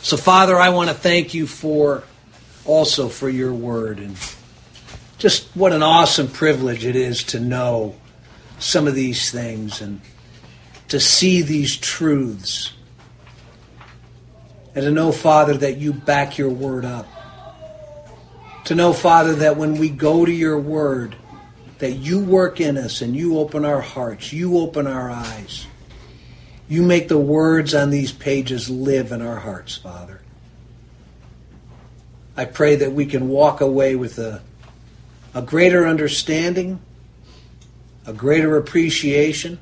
So, Father, I want to thank you also for your word, and just what an awesome privilege it is to know some of these things and to see these truths, and to know, Father, that you back your word up. To know, Father, that when we go to your word, that you work in us and you open our hearts, you open our eyes. You make the words on these pages live in our hearts, Father. I pray that we can walk away with a greater understanding, a greater appreciation,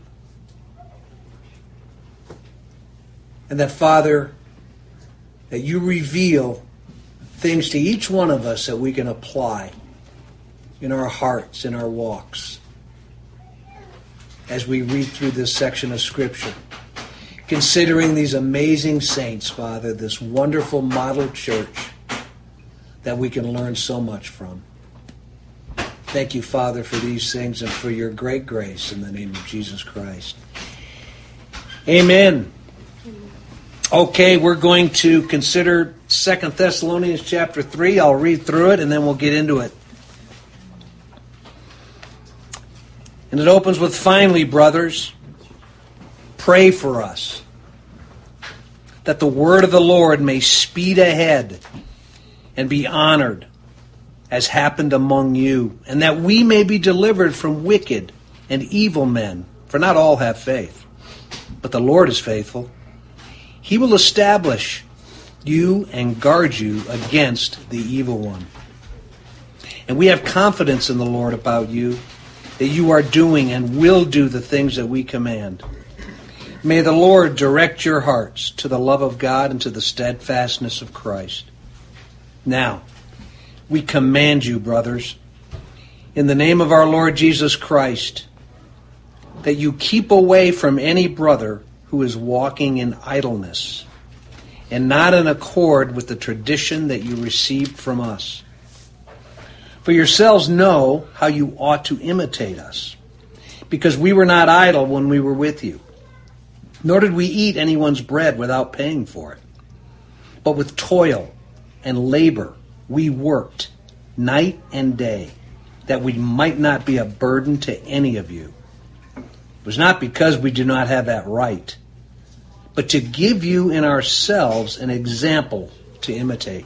and that, Father, that you reveal things to each one of us that we can apply in our hearts, in our walks, as we read through this section of Scripture. Considering these amazing saints, Father, this wonderful model church that we can learn so much from. Thank you, Father, for these things and for your great grace in the name of Jesus Christ. Amen. Okay, we're going to consider 2 Thessalonians chapter 3. I'll read through it and then we'll get into it. And it opens with, "Finally, brothers, pray for us, that the word of the Lord may speed ahead and be honored, as happened among you, and that we may be delivered from wicked and evil men. For not all have faith, but the Lord is faithful. He will establish you and guard you against the evil one. And we have confidence in the Lord about you, that you are doing and will do the things that we command. May the Lord direct your hearts to the love of God and to the steadfastness of Christ. Now, we command you, brothers, in the name of our Lord Jesus Christ, that you keep away from any brother who is walking in idleness and not in accord with the tradition that you received from us. For yourselves know how you ought to imitate us, because we were not idle when we were with you, nor did we eat anyone's bread without paying for it. But with toil and labor we worked night and day, that we might not be a burden to any of you. It was not because we do not have that right, but to give you in ourselves an example to imitate.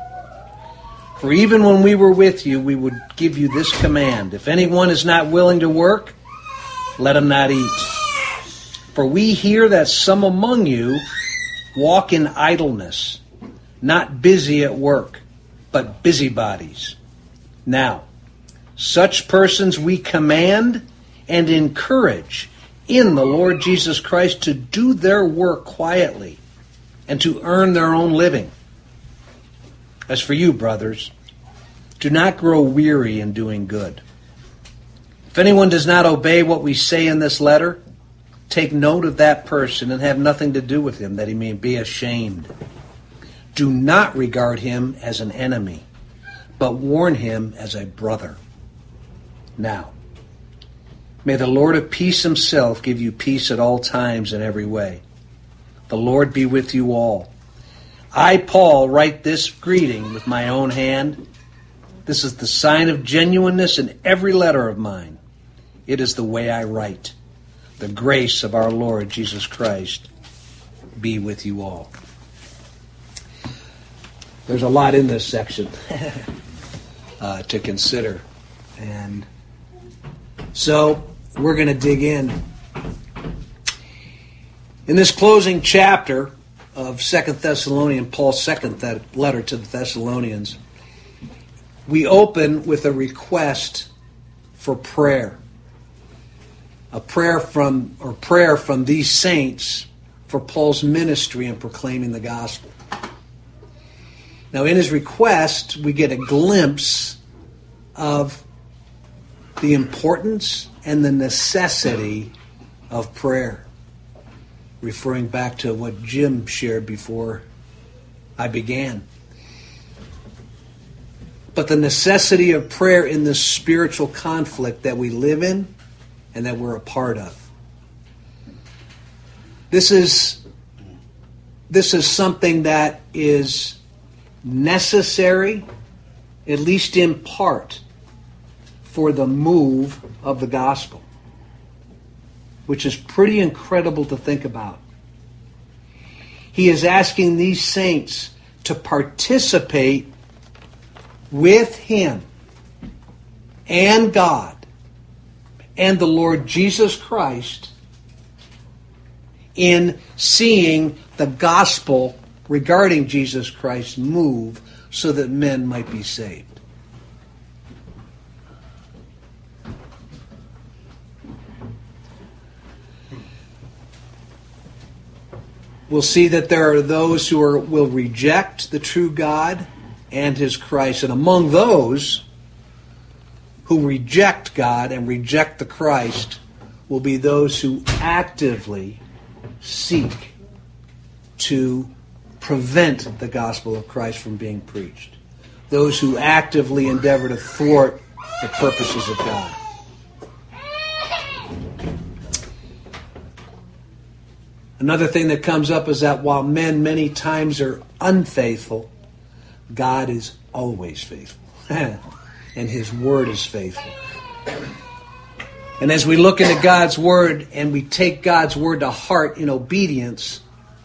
For even when we were with you, we would give you this command: if anyone is not willing to work, let him not eat. For we hear that some among you walk in idleness, not busy at work, but busybodies. Now, such persons we command and encourage in the Lord Jesus Christ to do their work quietly and to earn their own living. As for you, brothers, do not grow weary in doing good. If anyone does not obey what we say in this letter, take note of that person and have nothing to do with him, that he may be ashamed. Do not regard him as an enemy, but warn him as a brother. Now, may the Lord of peace himself give you peace at all times in every way. The Lord be with you all. I, Paul, write this greeting with my own hand. This is the sign of genuineness in every letter of mine. It is the way I write. The grace of our Lord Jesus Christ be with you all. There's a lot in this section to consider. And so we're going to dig in. In this closing chapter of 2 Thessalonians, Paul's second letter to the Thessalonians, we open with a request for prayer. A prayer from these saints for Paul's ministry in proclaiming the gospel. Now, in his request, we get a glimpse of the importance and the necessity of prayer, referring back to what Jim shared before I began. But the necessity of prayer in this spiritual conflict that we live in and that we're a part of. This is this is something that is necessary, at least in part, for the move of the gospel, which is pretty incredible to think about. He is asking these saints to participate with him and God and the Lord Jesus Christ in seeing the gospel regarding Jesus Christ move so that men might be saved. We'll see that there are those who will reject the true God and his Christ. And among those who reject God and reject the Christ will be those who actively seek to prevent the gospel of Christ from being preached. Those who actively endeavor to thwart the purposes of God. Another thing that comes up is that while men many times are unfaithful, God is always faithful. And his word is faithful. And as we look into God's word and we take God's word to heart in obedience,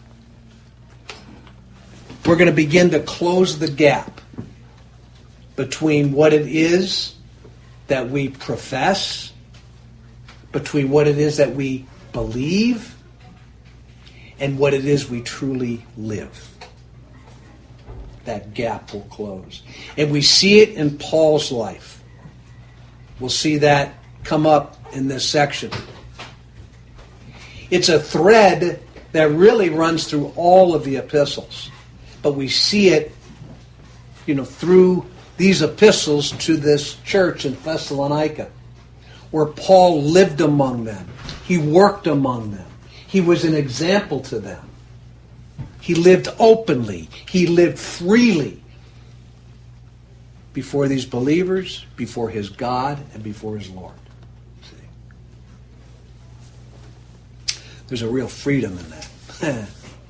we're going to begin to close the gap between what it is that we profess, between what it is that we believe, and what it is we truly live. That gap will close. And we see it in Paul's life. We'll see that come up in this section. It's a thread that really runs through all of the epistles. But we see it, through these epistles to this church in Thessalonica, where Paul lived among them. He worked among them. He was an example to them. He lived openly. He lived freely before these believers, before his God, and before his Lord. See? There's a real freedom in that.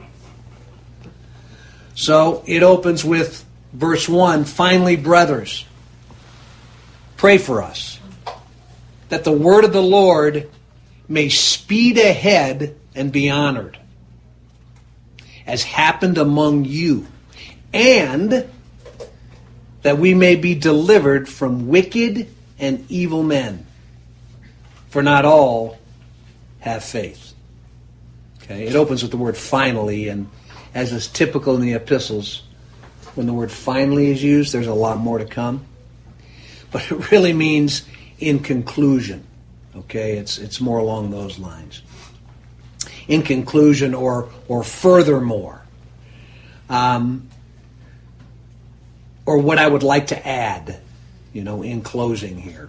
So it opens with verse 1, finally, brothers, pray for us, that the word of the Lord may speed ahead and be honored, as happened among you, and that we may be delivered from wicked and evil men. For not all have faith. Okay, it opens with the word finally, and as is typical in the epistles, when the word finally is used, there's a lot more to come. But it really means in conclusion. Okay, it's more along those lines. In conclusion, or furthermore, or what I would like to add, in closing here.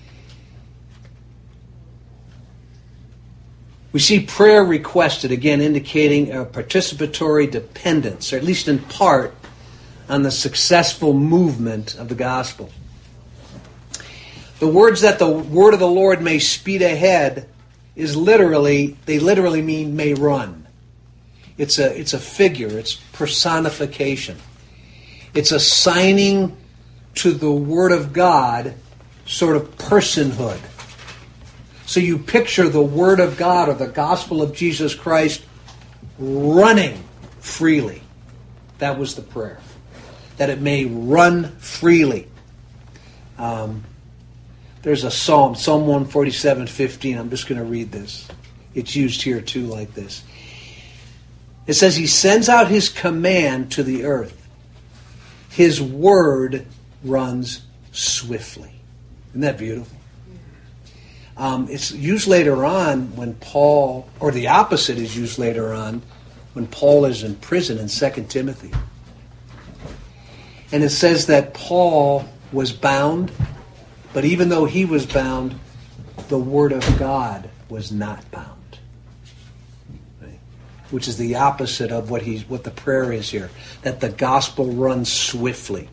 We see prayer requested, again, indicating a participatory dependence, or at least in part, on the successful movement of the gospel. The words that the word of the Lord may speed ahead they literally mean may run. It's a figure, it's personification. It's assigning to the Word of God sort of personhood. So you picture the Word of God or the gospel of Jesus Christ running freely. That was the prayer. That it may run freely. There's a psalm, Psalm 147:15. I'm just going to read this. It's used here too like this. It says, He sends out His command to the earth. His word runs swiftly. Isn't that beautiful? It's used later on when Paul, or the opposite is used later on when Paul is in prison in 2 Timothy. And it says that Paul was bound, but even though he was bound, the Word of God was not bound. Right? Which is the opposite of what the prayer is here. That the gospel runs swiftly.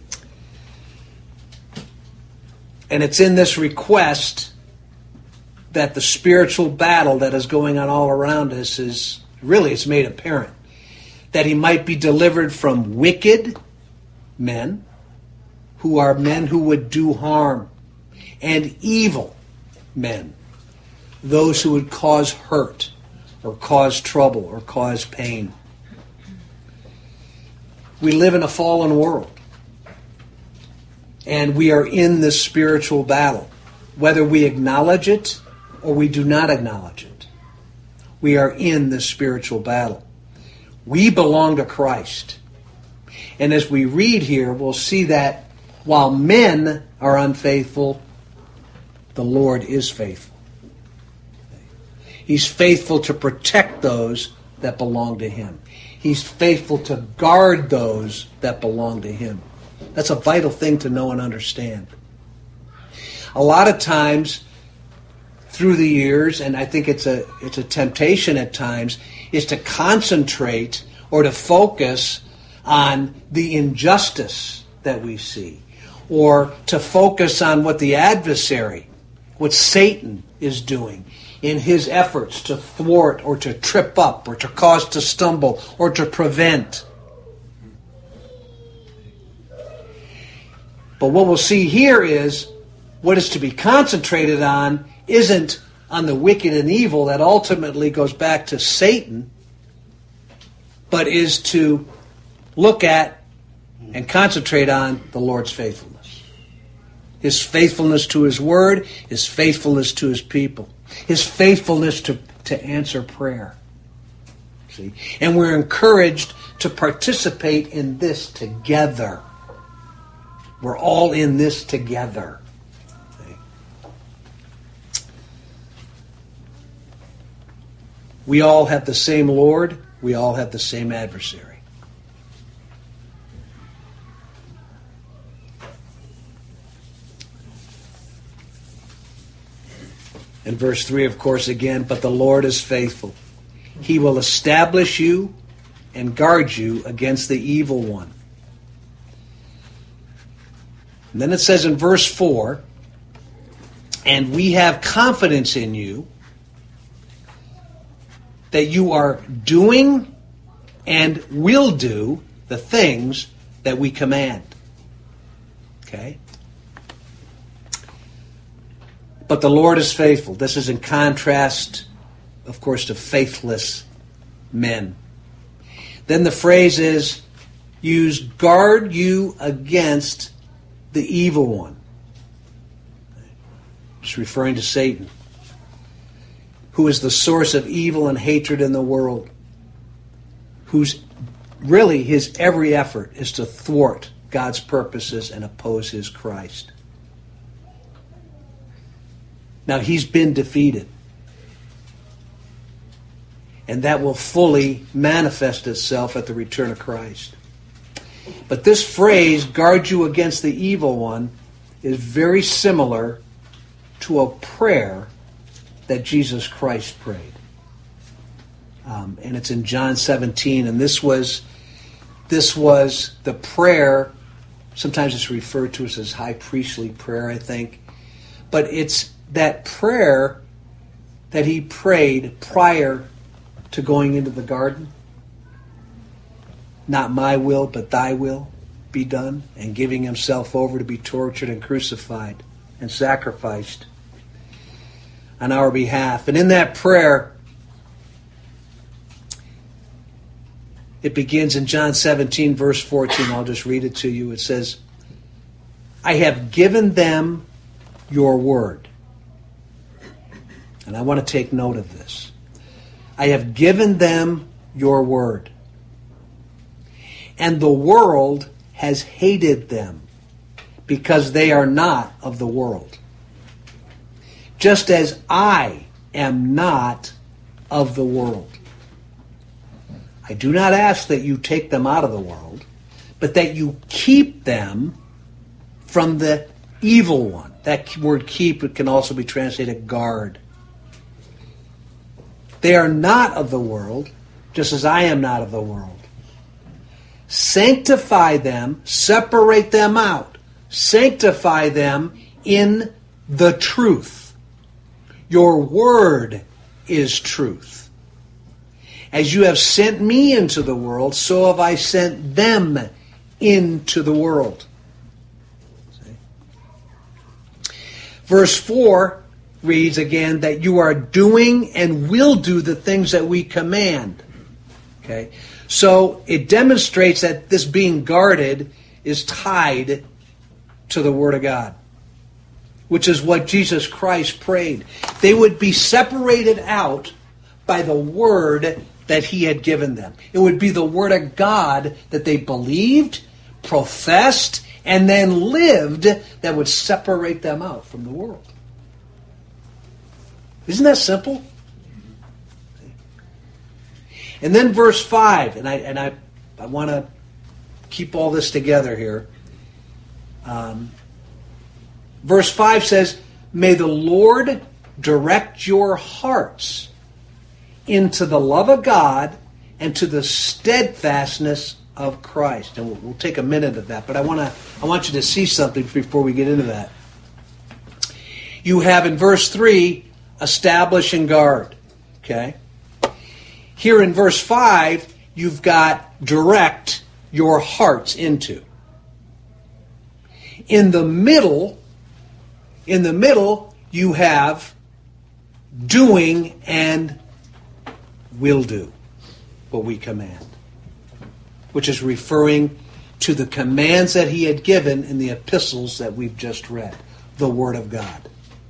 And it's in this request that the spiritual battle that is going on all around us is really, it's made apparent. That he might be delivered from wicked men, who are men who would do harm, and evil men, those who would cause hurt, or cause trouble, or cause pain. We live in a fallen world, and we are in this spiritual battle, whether we acknowledge it or we do not acknowledge it. We are in this spiritual battle. We belong to Christ. And as we read here, we'll see that while men are unfaithful, the Lord is faithful. He's faithful to protect those that belong to Him. He's faithful to guard those that belong to Him. That's a vital thing to know and understand. A lot of times, through the years, and I think it's a temptation at times, is to concentrate or to focus on the injustice that we see, or to focus on what the adversary, what Satan is doing in his efforts to thwart or to trip up or to cause to stumble or to prevent. But what we'll see here is what is to be concentrated on isn't on the wicked and evil that ultimately goes back to Satan, but is to look at and concentrate on the Lord's faithfulness. His faithfulness to His Word, His faithfulness to His people, His faithfulness to answer prayer. See? And we're encouraged to participate in this together. We're all in this together. We all have the same Lord. We all have the same adversary. In verse 3, of course, again, but the Lord is faithful. He will establish you and guard you against the evil one. And then it says in verse 4, and we have confidence in you that you are doing and will do the things that we command. Okay? But the Lord is faithful. This is in contrast, of course, to faithless men. Then the phrase is used, guard you against the evil one. It's referring to Satan, who is the source of evil and hatred in the world, whose really his every effort is to thwart God's purposes and oppose His Christ. Now, he's been defeated. And that will fully manifest itself at the return of Christ. But this phrase, guard you against the evil one, is very similar to a prayer that Jesus Christ prayed. And it's in John 17. And this was the prayer. Sometimes it's referred to as his high priestly prayer, I think. But it's that prayer that he prayed prior to going into the garden. Not my will, but thy will be done. And giving himself over to be tortured and crucified and sacrificed on our behalf. And in that prayer, it begins in John 17, verse 14. I'll just read it to you. It says, I have given them your word. And I want to take note of this. I have given them your word. And the world has hated them because they are not of the world. Just as I am not of the world. I do not ask that you take them out of the world, but that you keep them from the evil one. That word keep, it can also be translated guard. They are not of the world, just as I am not of the world. Sanctify them, separate them out. Sanctify them in the truth. Your word is truth. As you have sent me into the world, so have I sent them into the world. See? Verse 4 reads again that you are doing and will do the things that we command. Okay? So it demonstrates that this being guarded is tied to the Word of God, which is what Jesus Christ prayed. They would be separated out by the Word that He had given them. It would be the Word of God that they believed, professed, and then lived that would separate them out from the world. Isn't that simple? And then verse 5, and I want to keep all this together here. Verse 5 says, "May the Lord direct your hearts into the love of God and to the steadfastness of Christ." And we'll take a minute of that, but I want you to see something before we get into that. You have in verse 3, establish and guard. Okay? Here in verse 5, you've got direct your hearts into. In the middle, you have doing and will do what we command, which is referring to the commands that He had given in the epistles that we've just read, the Word of God.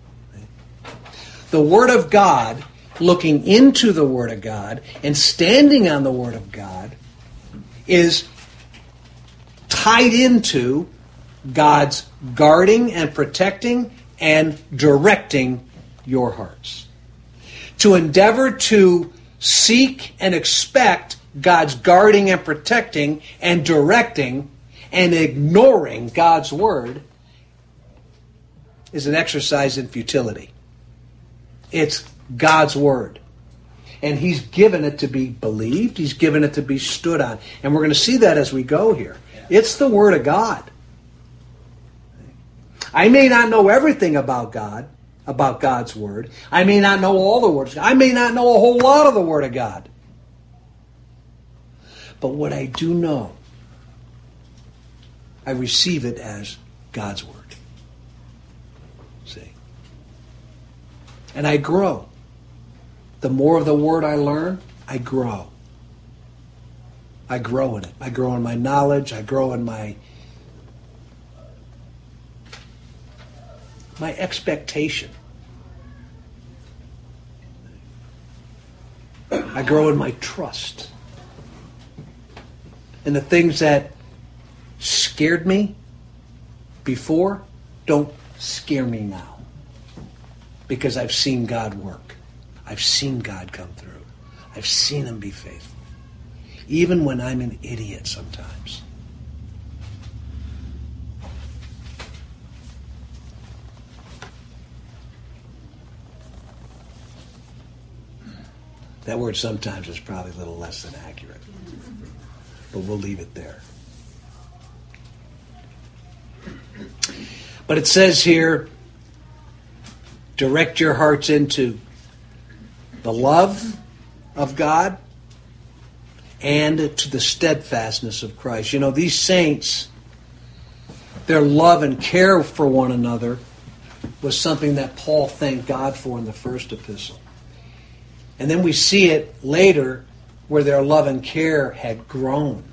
The Word of God, looking into the Word of God and standing on the Word of God, is tied into God's guarding and protecting and directing your hearts. To endeavor to seek and expect God's guarding and protecting and directing and ignoring God's Word is an exercise in futility. It's God's Word. And He's given it to be believed. He's given it to be stood on. And we're going to see that as we go here. It's the Word of God. I may not know everything about God, about God's Word. I may not know all the words. I may not know a whole lot of the Word of God. But what I do know, I receive it as God's Word. See? And I grow. The more of the Word I learn, I grow. I grow in it. I grow in my knowledge. I grow in my expectation. I grow in my trust. And the things that scared me before don't scare me now. Because I've seen God work. I've seen God come through. I've seen Him be faithful. Even when I'm an idiot sometimes. That word sometimes is probably a little less than accurate. But we'll leave it there. But it says here, direct your hearts into the love of God and to the steadfastness of Christ. You know, these saints, their love and care for one another was something that Paul thanked God for in the first epistle. And then we see it later where their love and care had grown.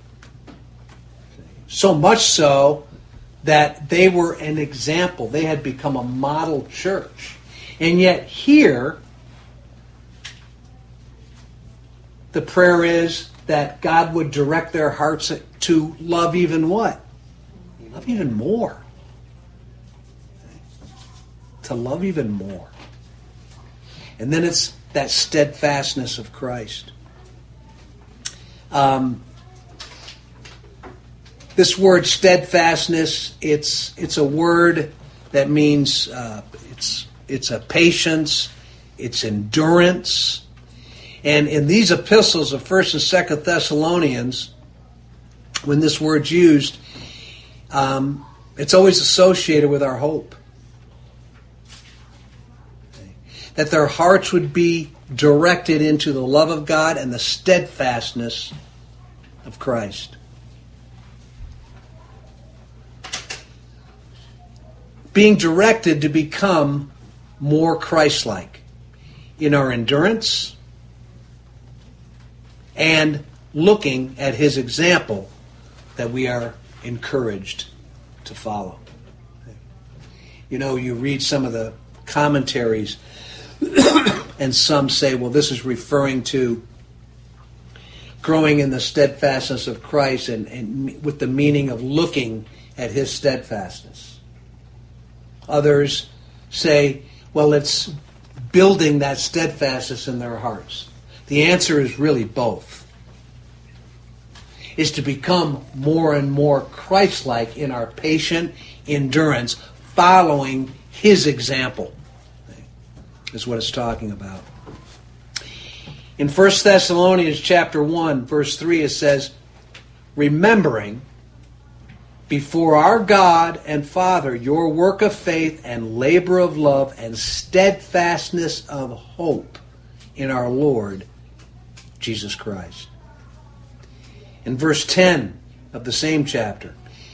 So much so that they were an example. They had become a model church. And yet here, the prayer is that God would direct their hearts to love even what? Love even more. To love even more. And then it's that steadfastness of Christ. This word steadfastness, it's a word that means it's a patience, it's endurance. And in these epistles of 1st and 2nd Thessalonians, when this word's used, it's always associated with our hope. that their hearts would be directed into the love of God and the steadfastness of Christ. Being directed to become more Christ-like in our endurance and looking at his example that we are encouraged to follow. You know, you read some of the commentaries and some say, well, this is referring to growing in the steadfastness of Christ and with the meaning of looking at his steadfastness. Others say, well, it's building that steadfastness in their hearts. The answer is really both. Is to become more and more Christ-like in our patient endurance, following his example, is what it's talking about. In 1 Thessalonians chapter 1, verse 3, it says, remembering before our God and Father your work of faith and labor of love and steadfastness of hope in our Lord Jesus Christ. In verse 10 of the same chapter,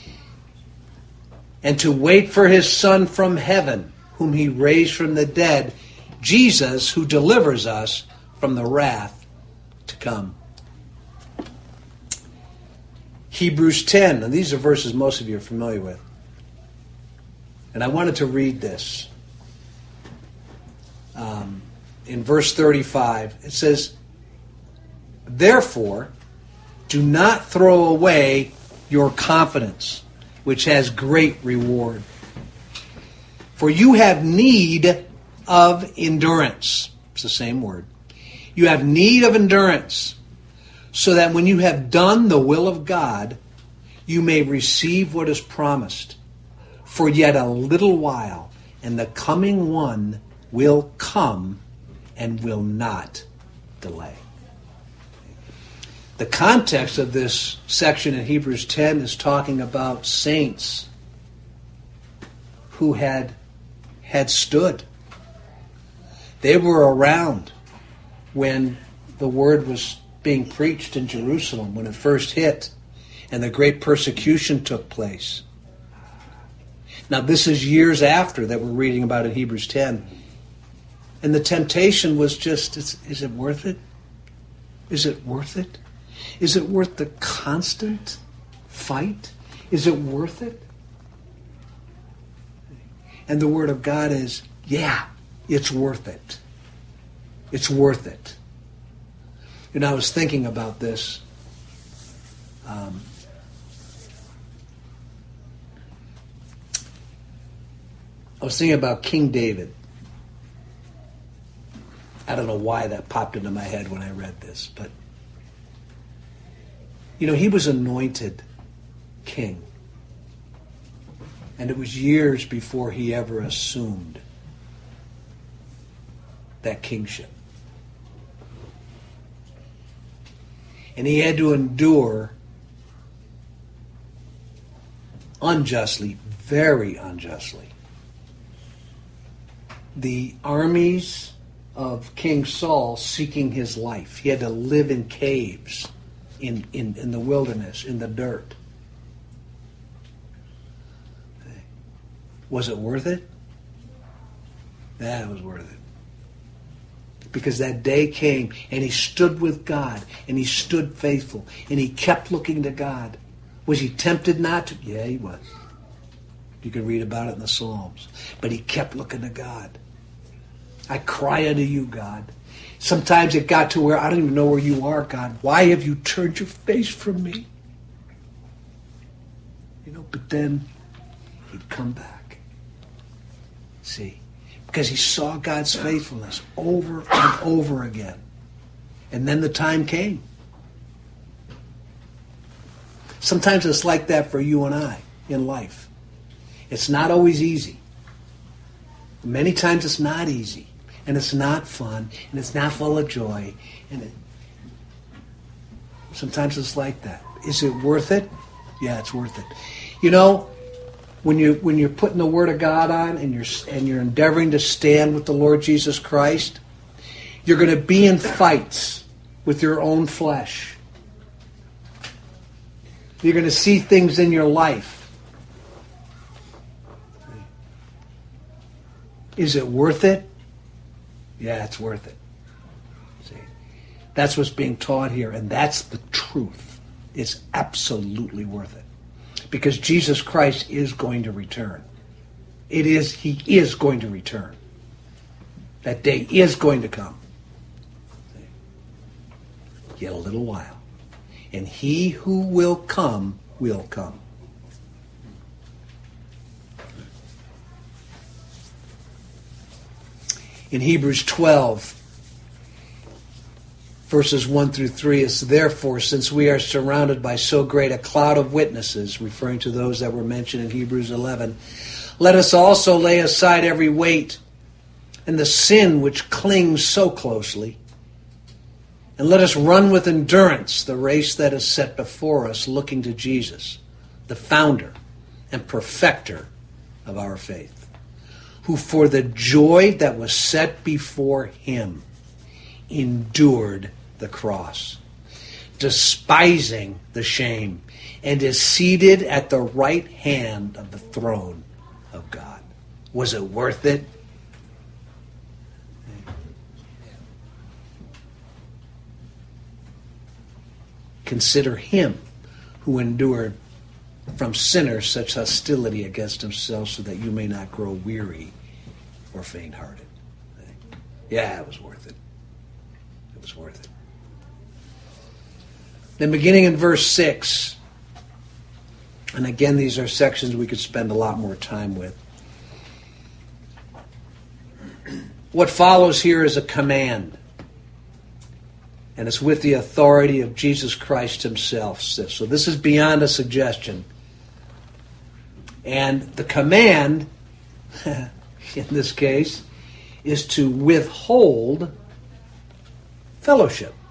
and to wait for his Son from heaven, whom he raised from the dead, Jesus, who delivers us from the wrath to come. Hebrews 10, and these are verses most of you are familiar with. And I wanted to read this. In verse 35, it says, therefore, do not throw away your confidence, which has great reward. For you have need of endurance. It's the same word. You have need of endurance, so that when you have done the will of God, you may receive what is promised. For yet a little while, and the coming one will come and will not delay. The context of this section in Hebrews 10 is talking about saints who had stood. They were around when the word was being preached in Jerusalem, when it first hit, and the great persecution took place. Now, this is years after that we're reading about in Hebrews 10. And the temptation was just, is it worth it? Is it worth it? Is it worth the constant fight? Is it worth it? And the Word of God is, yeah, it's worth it. It's worth it. You know, I was thinking about this. I was thinking about King David. I don't know why that popped into my head when I read this, but you know, he was anointed king. And it was years before he ever assumed that kingship. And he had to endure unjustly, very unjustly, the armies of King Saul seeking his life. He had to live in caves, in the wilderness, in the dirt. Was it worth it? Yeah, it was worth it. Because that day came, and he stood with God, and he stood faithful, and he kept looking to God. Was he tempted not to? Yeah, he was. You can read about it in the Psalms. But he kept looking to God. I cry unto you, God. Sometimes it got to where I don't even know where you are, God. Why have you turned your face from me? You know, but then he'd come back. See? Because he saw God's faithfulness over and over again. And then the time came. Sometimes it's like that for you and I in life. It's not always easy. Many times it's not easy. And it's not fun. And it's not full of joy. And sometimes it's like that. Is it worth it? Yeah, it's worth it. You know, when you're putting the Word of God on and you're endeavoring to stand with the Lord Jesus Christ, you're going to be in fights with your own flesh. You're going to see things in your life. Is it worth it? Yeah, it's worth it. See, that's what's being taught here, and that's the truth. It's absolutely worth it. Because Jesus Christ is going to return. He is going to return. That day is going to come. Yet a little while. And he who will come will come. In Hebrews 12, verses 1 through 3, it's therefore, since we are surrounded by so great a cloud of witnesses, referring to those that were mentioned in Hebrews 11, let us also lay aside every weight and the sin which clings so closely, and let us run with endurance the race that is set before us, looking to Jesus, the founder and perfecter of our faith, who for the joy that was set before him endured the cross, despising the shame, and is seated at the right hand of the throne of God. Was it worth it? Consider him who endured from sinners such hostility against himself, so that you may not grow weary or faint-hearted. Yeah, it was worth it. It was worth it. Then beginning in verse 6, and again, these are sections we could spend a lot more time with. What follows here is a command. And it's with the authority of Jesus Christ himself. So this is beyond a suggestion. And the command, in this case, is to withhold fellowship.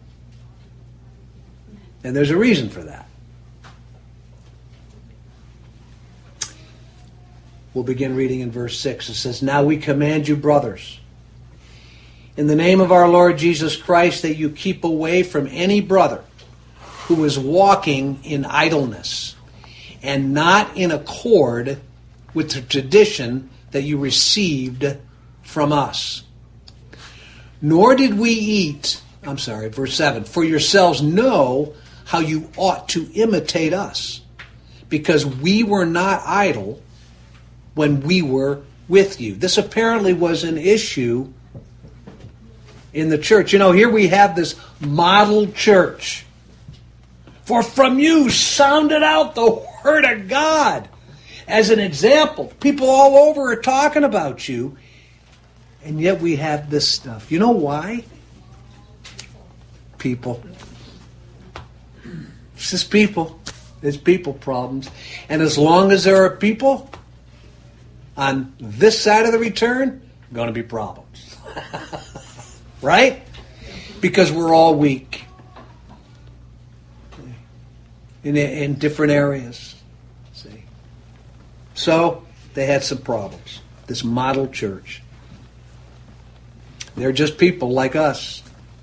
And there's a reason for that. We'll begin reading in verse 6. It says, now we command you, brothers, in the name of our Lord Jesus Christ, that you keep away from any brother who is walking in idleness and not in accord with the tradition that you received from us. Nor did we eat, verse 7, for yourselves know how you ought to imitate us, because we were not idle when we were with you. This apparently was an issue in the church. You know, here we have this model church. For from you sounded out the word of God as an example. People all over are talking about you. And yet we have this stuff. You know why? People. It's just people. It's people problems. And as long as there are people on this side of the return, going to be problems. Right? Because we're all weak in different areas. See? So they had some problems. This model church. They're just people like us.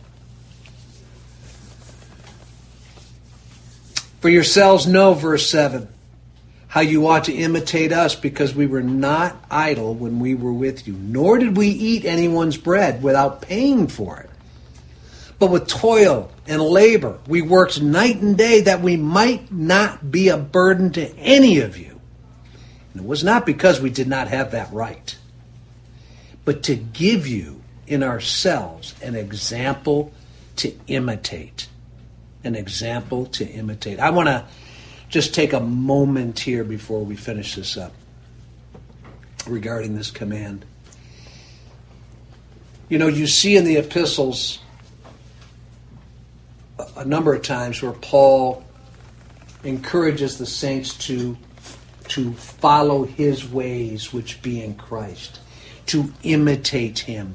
For yourselves know, verse 7, how you ought to imitate us, because we were not idle when we were with you, nor did we eat anyone's bread without paying for it. But with toil and labor, we worked night and day that we might not be a burden to any of you. And it was not because we did not have that right, but to give you in ourselves an example to imitate. An example to imitate. I want to just take a moment here before we finish this up regarding this command. You know, you see in the epistles a number of times where Paul encourages the saints to follow his ways, which be in Christ, to imitate him.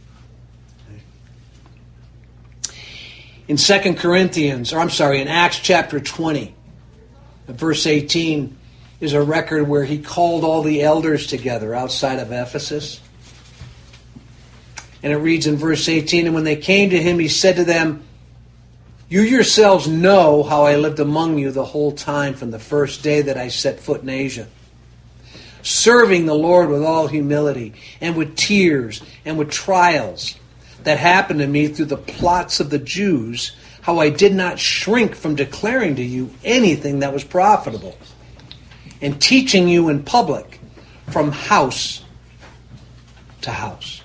In in Acts chapter 20, verse 18, is a record where he called all the elders together outside of Ephesus. And it reads in verse 18, "And when they came to him, he said to them, 'You yourselves know how I lived among you the whole time from the first day that I set foot in Asia, serving the Lord with all humility and with tears and with trials that happened to me through the plots of the Jews, how I did not shrink from declaring to you anything that was profitable, and teaching you in public from house to house.'"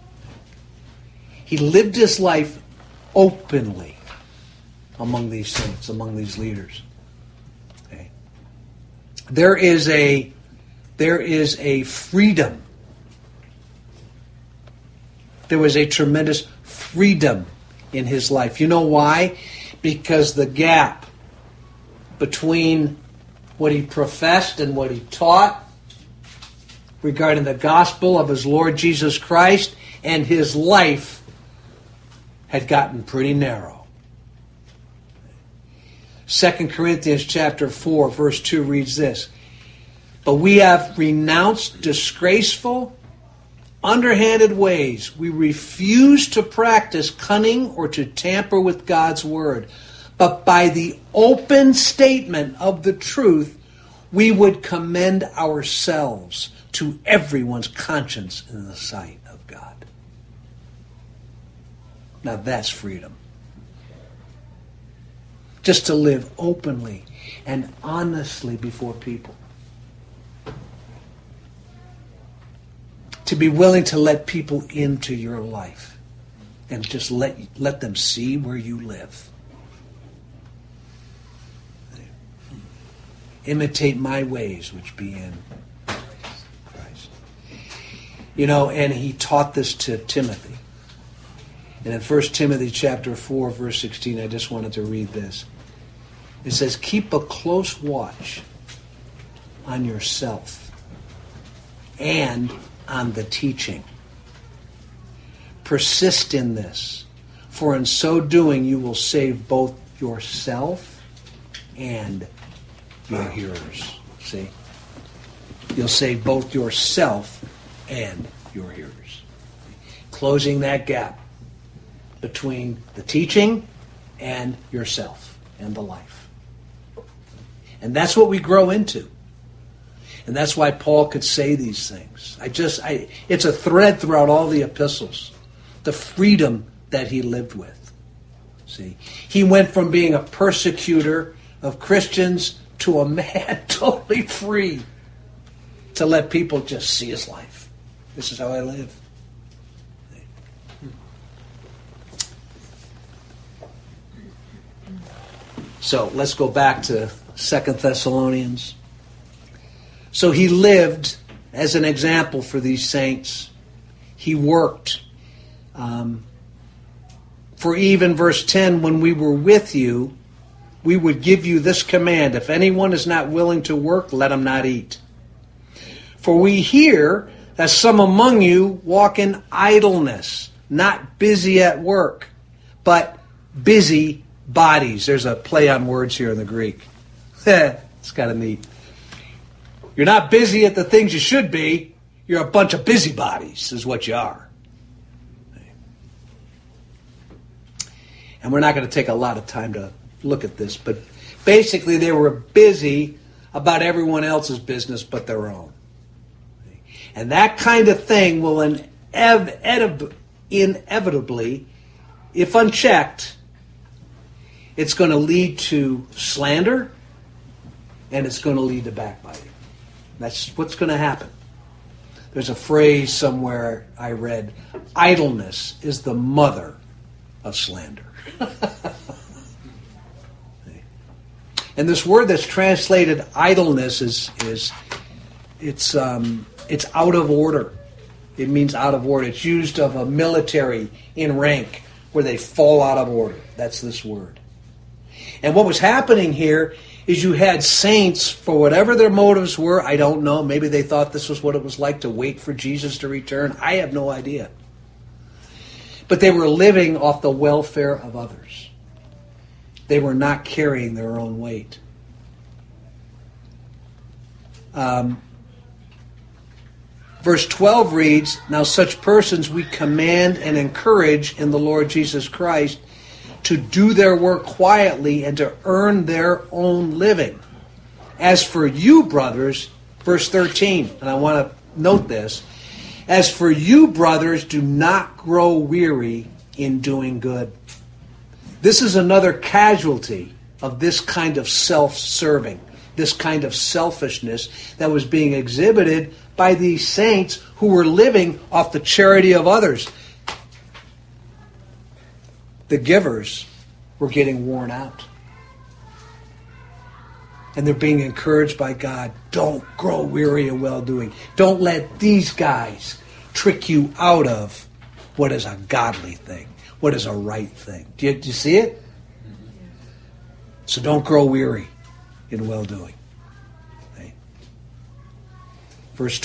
He lived his life openly among these saints, among these leaders. Okay. There is a freedom. There was a tremendous freedom in his life. You know why? Because the gap between what he professed and what he taught regarding the gospel of his Lord Jesus Christ and his life had gotten pretty narrow. 2 Corinthians chapter 4, verse 2 reads this, "But we have renounced disgraceful, underhanded ways. We refuse to practice cunning or to tamper with God's word. But by the open statement of the truth, we would commend ourselves to everyone's conscience in the sight of God." Now that's freedom. Just to live openly and honestly before people. To be willing to let people into your life and just let them see where you live. Imitate my ways, which be in Christ. You know, and he taught this to Timothy. And in 1 Timothy chapter 4, verse 16, I just wanted to read this. It says, "Keep a close watch on yourself and on the teaching. Persist in this, for in so doing you will save both yourself and your hearers." See? You'll save both yourself and your hearers. Closing that gap between the teaching and yourself and the life. And that's what we grow into. And that's why Paul could say these things. It's a thread throughout all the epistles. The freedom that he lived with. See? He went from being a persecutor of Christians to a man totally free to let people just see his life. This is how I live. So let's go back to 2 Thessalonians. So he lived as an example for these saints. He worked. For even verse 10, "When we were with you, we would give you this command. If anyone is not willing to work, let him not eat. For we hear that some among you walk in idleness, not busy at work, but busy bodies." There's a play on words here in the Greek. It's kind of neat. You're not busy at the things you should be. You're a bunch of busybodies is what you are. And we're not going to take a lot of time to look at this, but basically they were busy about everyone else's business but their own. And that kind of thing will inevitably, if unchecked, it's going to lead to slander and it's going to lead to backbiting. That's what's going to happen. There's a phrase somewhere I read, idleness is the mother of slander. And this word that's translated idleness it's out of order. It means out of order. It's used of a military in rank where they fall out of order. That's this word. And what was happening here is you had saints, for whatever their motives were, I don't know, maybe they thought this was what it was like to wait for Jesus to return. I have no idea. But they were living off the welfare of others. They were not carrying their own weight. Verse 12 reads, "Now such persons we command and encourage in the Lord Jesus Christ to do their work quietly and to earn their own living. As for you, brothers," verse 13, and I want to note this, "as for you, brothers, do not grow weary in doing good." This is another casualty of this kind of self-serving, this kind of selfishness that was being exhibited by these saints who were living off the charity of others. The givers were getting worn out. And they're being encouraged by God. Don't grow weary in well-doing. Don't let these guys trick you out of what is a godly thing, what is a right thing. Do you see it? So don't grow weary in well-doing. Okay. Verse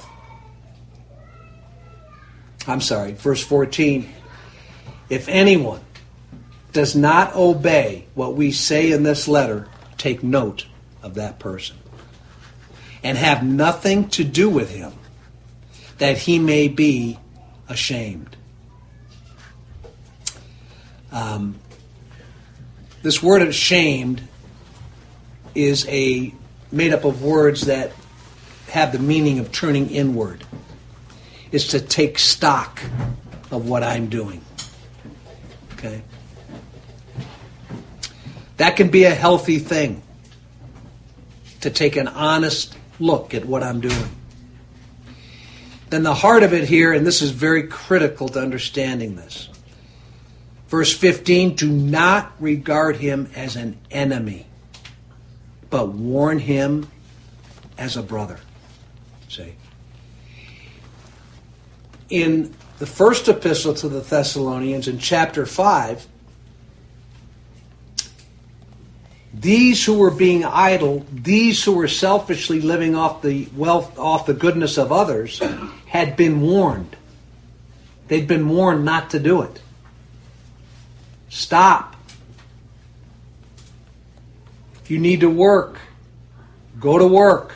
14. "If anyone does not obey what we say in this letter, take note of that person, and have nothing to do with him, that he may be ashamed." This word "ashamed" is made up of words that have the meaning of turning inward. It's to take stock of what I'm doing. Okay? That can be a healthy thing, to take an honest look at what I'm doing. Then the heart of it here, and this is very critical to understanding this. Verse 15, "Do not regard him as an enemy, but warn him as a brother." See? In the first epistle to the Thessalonians, in chapter 5, these who were being idle, these who were selfishly living off the wealth, off the goodness of others, had been warned. They'd been warned not to do it. Stop. If you need to work, go to work.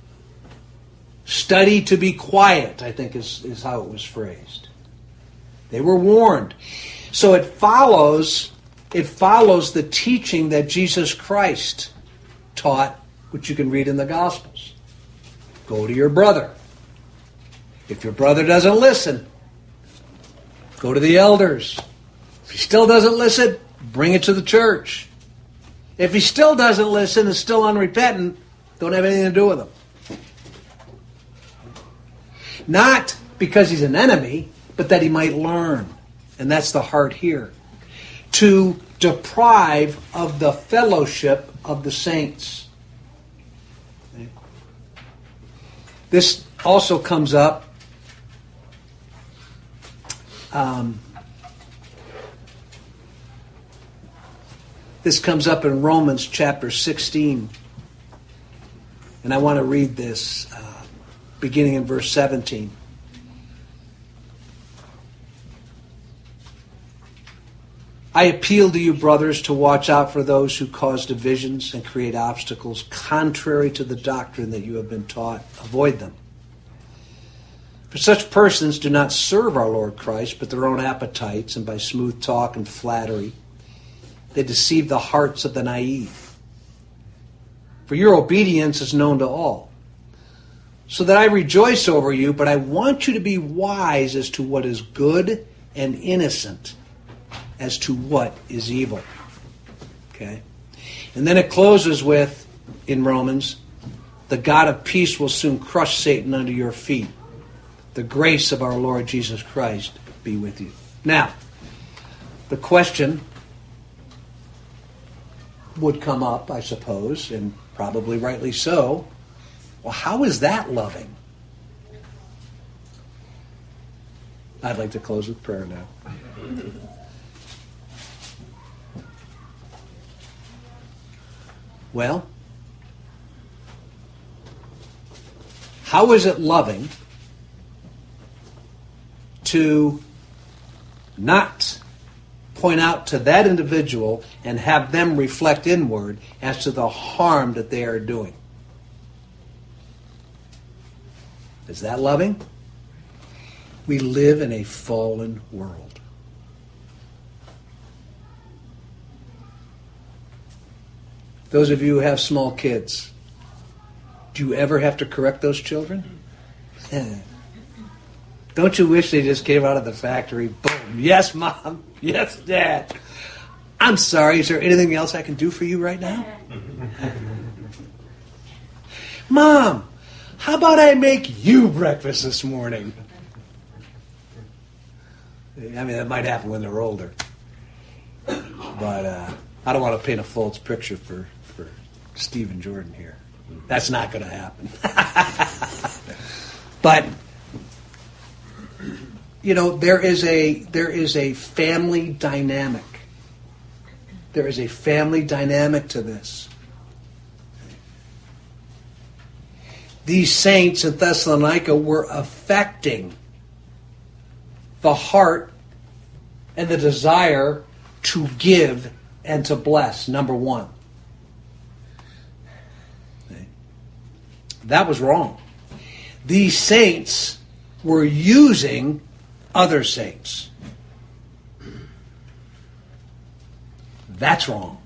Study to be quiet, I think is how it was phrased. They were warned. So it follows the teaching that Jesus Christ taught, which you can read in the Gospels. Go to your brother. If your brother doesn't listen, go to the elders. If he still doesn't listen, bring it to the church. If he still doesn't listen and is still unrepentant, don't have anything to do with him. Not because he's an enemy, but that he might learn. And that's the heart here. To deprive of the fellowship of the saints. This also comes up in Romans chapter 16. And I want to read this beginning in verse 17. "I appeal to you, brothers, to watch out for those who cause divisions and create obstacles contrary to the doctrine that you have been taught. Avoid them. For such persons do not serve our Lord Christ, but their own appetites, and by smooth talk and flattery, they deceive the hearts of the naive. For your obedience is known to all. So that I rejoice over you, but I want you to be wise as to what is good and innocent as to what is evil." Okay? And then it closes with, in Romans, "The God of peace will soon crush Satan under your feet. The grace of our Lord Jesus Christ be with you." Now, the question would come up, I suppose, and probably rightly so, well, how is that loving? I'd like to close with prayer now. Well, how is it loving to not point out to that individual and have them reflect inward as to the harm that they are doing? Is that loving? We live in a fallen world. Those of you who have small kids, do you ever have to correct those children? Don't you wish they just came out of the factory? Boom. Yes, Mom. Yes, Dad. I'm sorry. Is there anything else I can do for you right now? Mom, how about I make you breakfast this morning? I mean, that might happen when they're older. But I don't want to paint a false picture for Steve and Jordan here. That's not going to happen. But you know, there is a family dynamic. There is a family dynamic to this. These saints in Thessalonica were affecting the heart and the desire to give and to bless, number one. That was wrong. These saints were using other saints. That's wrong.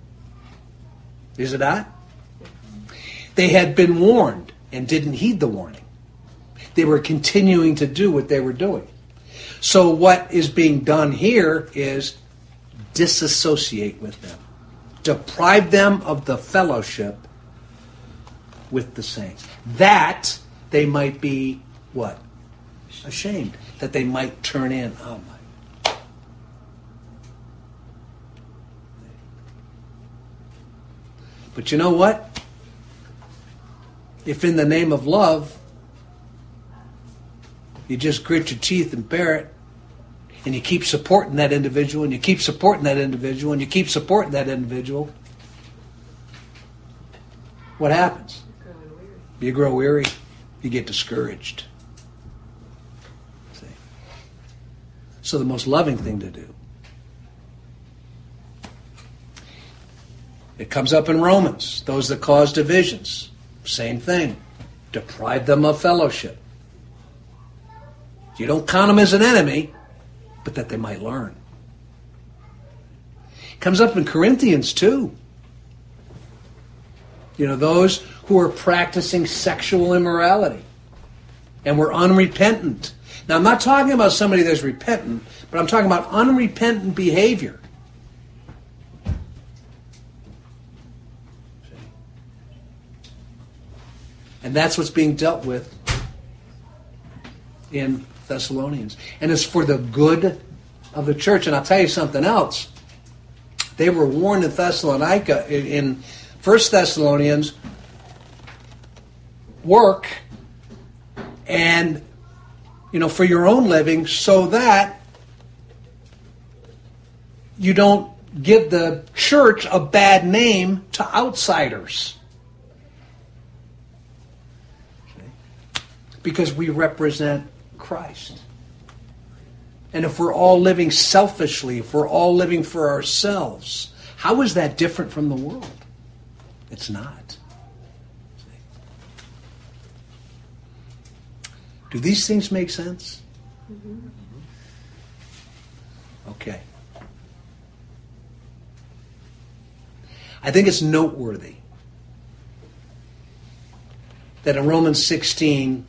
Is it not? They had been warned and didn't heed the warning. They were continuing to do what they were doing. So what is being done here is disassociate with them. Deprive them of the fellowship with the saints. That they might be what? Ashamed. That they might turn in. Oh my. But you know what? If in the name of love, you just grit your teeth and bear it, and you keep supporting that individual, and you keep supporting that individual, and you keep supporting that individual, what happens? You grow weary. You get discouraged. See? So the most loving thing to do. It comes up in Romans. Those that cause divisions. Same thing. Deprive them of fellowship. You don't count them as an enemy, but that they might learn. It comes up in Corinthians too. You know, those who are practicing sexual immorality and were unrepentant. Now, I'm not talking about somebody that's repentant, but I'm talking about unrepentant behavior. And that's what's being dealt with in Thessalonians. And it's for the good of the church. And I'll tell you something else. They were warned in Thessalonica, in 1 Thessalonians, work and, you know, for your own living so that you don't give the church a bad name to outsiders. Because we represent Christ. And if we're all living selfishly, if we're all living for ourselves, how is that different from the world? It's not. Do these things make sense? Mm-hmm. Okay. I think it's noteworthy that in Romans 16,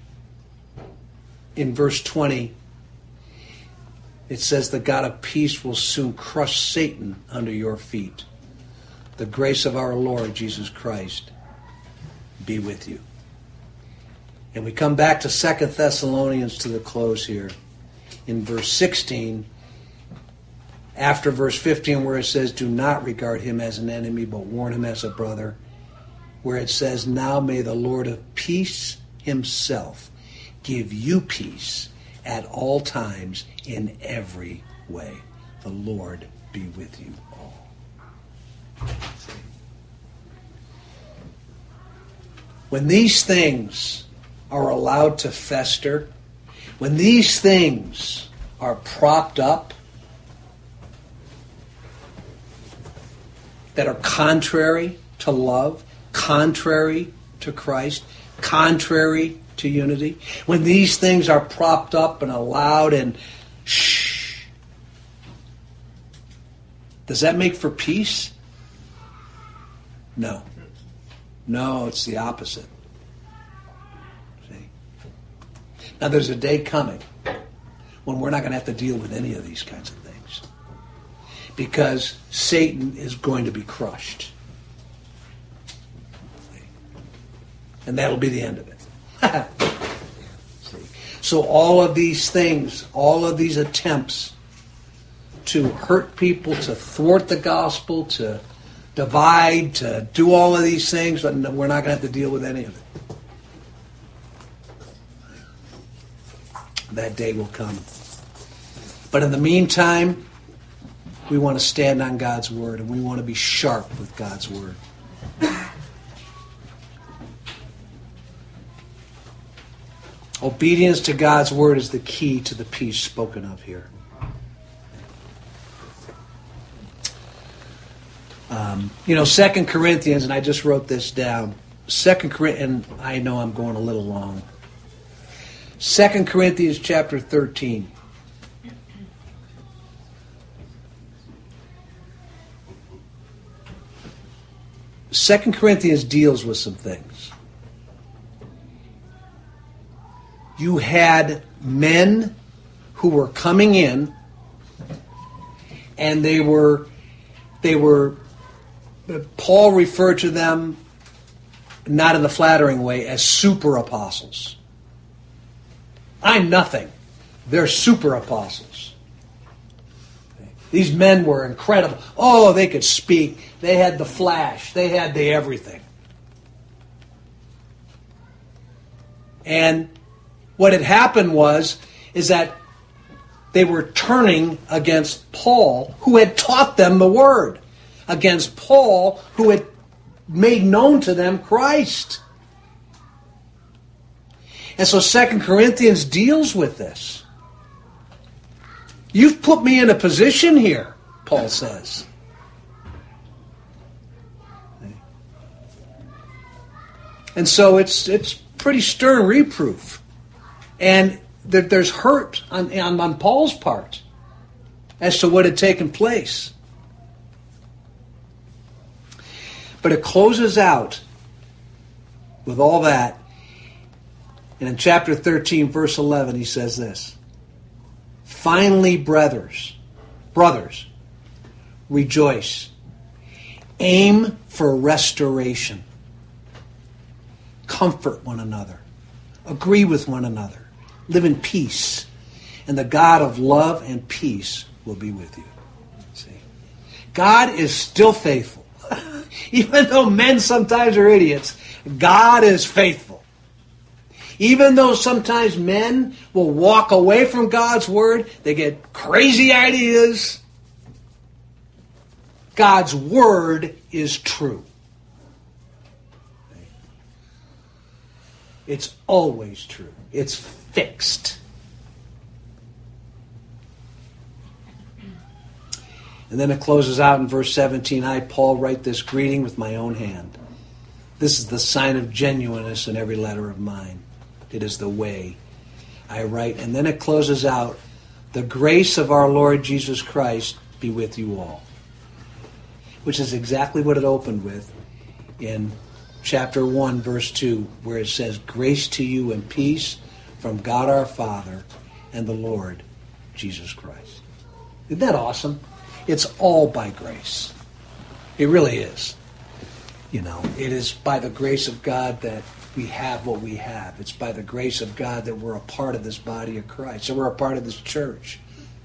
in verse 20, it says, the God of peace will soon crush Satan under your feet. The grace of our Lord Jesus Christ be with you. And we come back to 2 Thessalonians to the close here. In verse 16, after verse 15 where it says, do not regard him as an enemy, but warn him as a brother. Where it says, now may the Lord of peace himself give you peace at all times in every way. The Lord be with you all. When these things are allowed to fester, when these things are propped up, that are contrary to love, contrary to Christ, contrary to unity? When these things are propped up and allowed and shh, does that make for peace? No. No, it's the opposite. See? Now there's a day coming when we're not going to have to deal with any of these kinds of things, because Satan is going to be crushed. And that'll be the end of it. See? So all of these things, all of these attempts to hurt people, to thwart the gospel, to divide, to do all of these things, we're not going to have to deal with any of it. That day will come. But in the meantime, we want to stand on God's word, and we want to be sharp with God's word. Obedience to God's word is the key to the peace spoken of here. 2 Corinthians, and I just wrote this down. 2 Corinthians, and I know I'm going a little long. 2 Corinthians chapter 13. Second Corinthians deals with some things. You had men who were coming in, and they were Paul referred to them, not in the flattering way, as super apostles. I'm nothing. They're super apostles. These men were incredible. Oh, they could speak. They had the flash. They had the everything. And what had happened is that they were turning against Paul, who had taught them the word, against Paul, who had made known to them Christ. And so 2 Corinthians deals with this. You've put me in a position here, Paul says. And so it's pretty stern reproof. And there's hurt on Paul's part as to what had taken place. But it closes out with all that. And in chapter 13, verse 11, he says this. Finally, brothers, rejoice. Aim for restoration. Comfort one another. Agree with one another. Live in peace. And the God of love and peace will be with you. See? God is still faithful. Even though men sometimes are idiots, God is faithful. Even though sometimes men will walk away from God's word, they get crazy ideas, God's word is true. It's always true. It's fixed. And then it closes out in verse 17, I, Paul, write this greeting with my own hand. This is the sign of genuineness in every letter of mine. It is the way I write. And then it closes out, the grace of our Lord Jesus Christ be with you all. Which is exactly what it opened with in chapter 1, verse 2, where it says, grace to you and peace from God our Father and the Lord Jesus Christ. Isn't that awesome? It's all by grace. It really is. It is by the grace of God that we have what we have. It's by the grace of God that we're a part of this body of Christ, that we're a part of this church.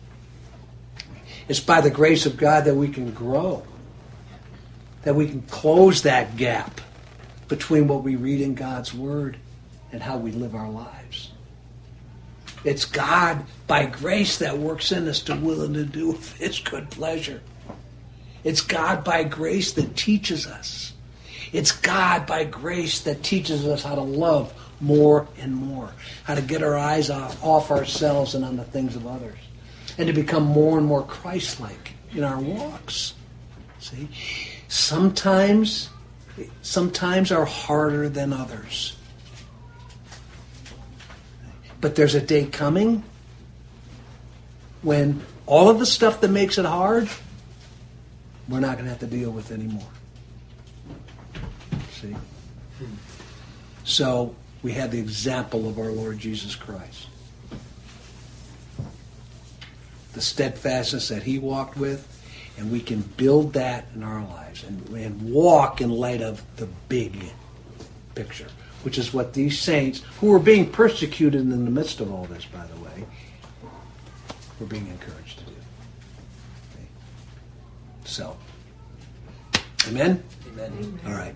It's by the grace of God that we can grow, that we can close that gap between what we read in God's Word and how we live our lives. It's God, by grace, that works in us to will and to do of His good pleasure. It's God, by grace, that teaches us. It's God, by grace, that teaches us how to love more and more, how to get our eyes off ourselves and on the things of others, and to become more and more Christ-like in our walks. See? Sometimes are harder than others. But there's a day coming when all of the stuff that makes it hard, we're not going to have to deal with anymore. See? So we have the example of our Lord Jesus Christ. The steadfastness that he walked with, and we can build that in our lives and walk in light of the big picture, which is what these saints, who were being persecuted in the midst of all this, by the way, were being encouraged to do. Okay. So, amen? Amen. All right.